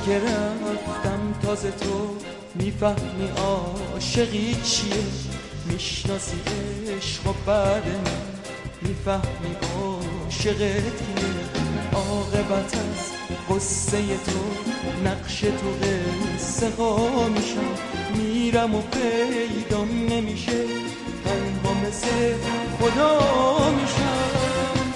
که رفتم تازه تو میفهمی عاشقی چیه، میشناسی عشق و بعد من میفهمی عاشقت کیه. عاقبت از قصه تو نقش تو قصه ها میشم، میرم و پیدام نمیشه، تنها مثل خدا میشم.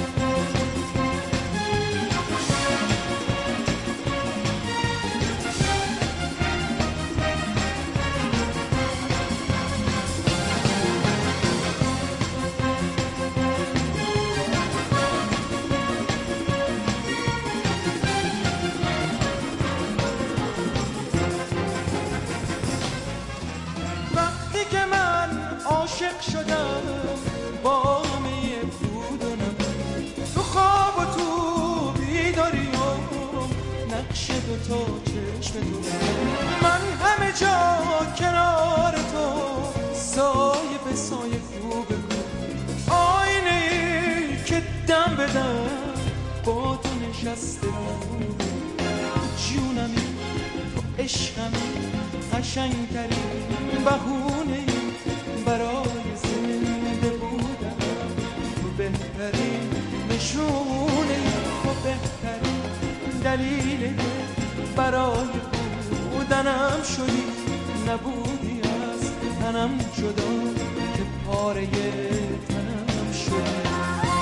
عاشق شدم با همه بود و نبود، تو خواب و تو بیداری و نقش دوتا چشم تو، من همه جا کنار تو سایه به سایه خوب کن، آینه ای که دم به دم با تو نشسته بود. جونمی تو عشقمی قشنگترین بهونه برای زنده بودن، تو بهترین نشونه، تو بهترین دلیل برای بودنم شدی، نبودی از تنم جدا که پاره تنم شدی.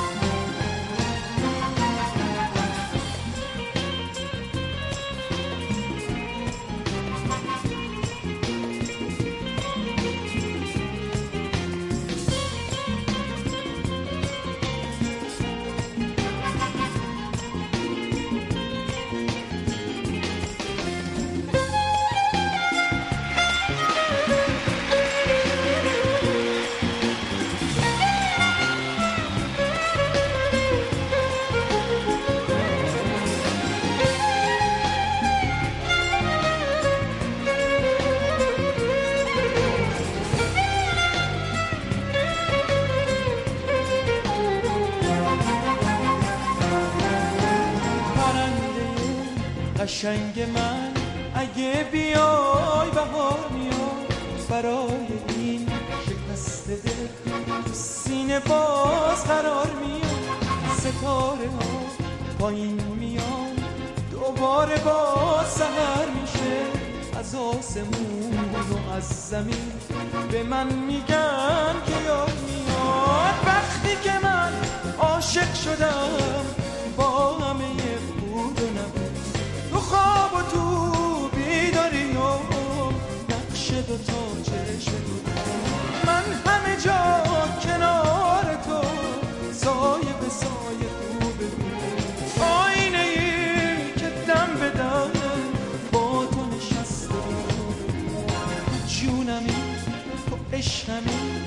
قشنگ من اگه بیای بهار میاد، برای این شکست دل تو سینه باز قرار میاد، ستاره ها پایین میان دوباره باز سحر میشه، از آسمون و از زمین به من میگن که یاد میاد وقتی که من عاشق شدم با همه بود و نبود، تو خواب و تو بیداری و نقش دوتا چشم تو، من همه جا کنار تو سایه به سایه خوب بود، آینه ای که دم به دم با تو نشسته بود. جونمی تو عشقمی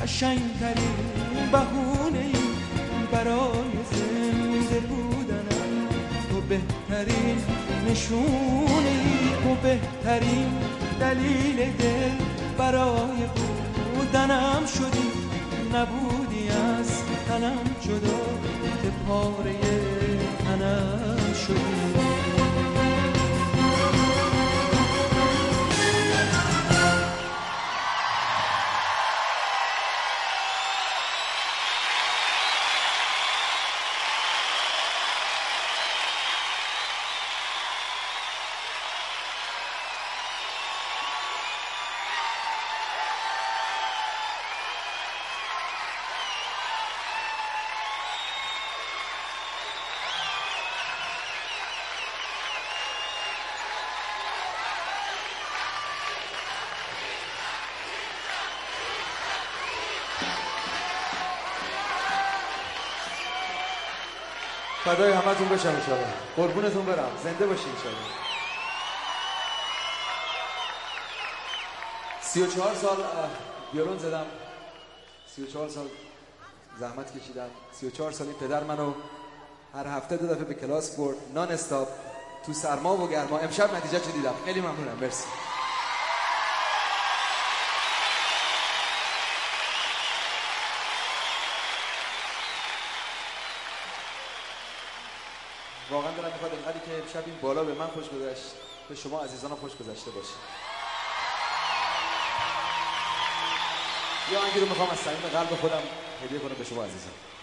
قشنگترین بهونه ای برای زنده بودنم، تو بهترین نشونه ای، تو بهترین دلیل دل برای بودنم شدی، نبودی از تنم جدا که پاره تنم شدی. فدای همتون بشم انشالله، قربونتون برم، زنده باشین انشالله. 34 سال ویولون زدم، 34 سال زحمت کشیدم، 34 سال این پدر منو هر هفته 2 دفعه به کلاس برد نان استاپ تو سرما و گرما. امشب نتیجه چه دیدم، خیلی ممنونم، مرسی. واقعا دلم میخواد اینقدری که شب این بالا به من خوش گذشت به شما عزیزان خوش گذشته باشه. یه آهنگی رو میخوام از صمیم قلب خودم هدیه کنم به شما عزیزان.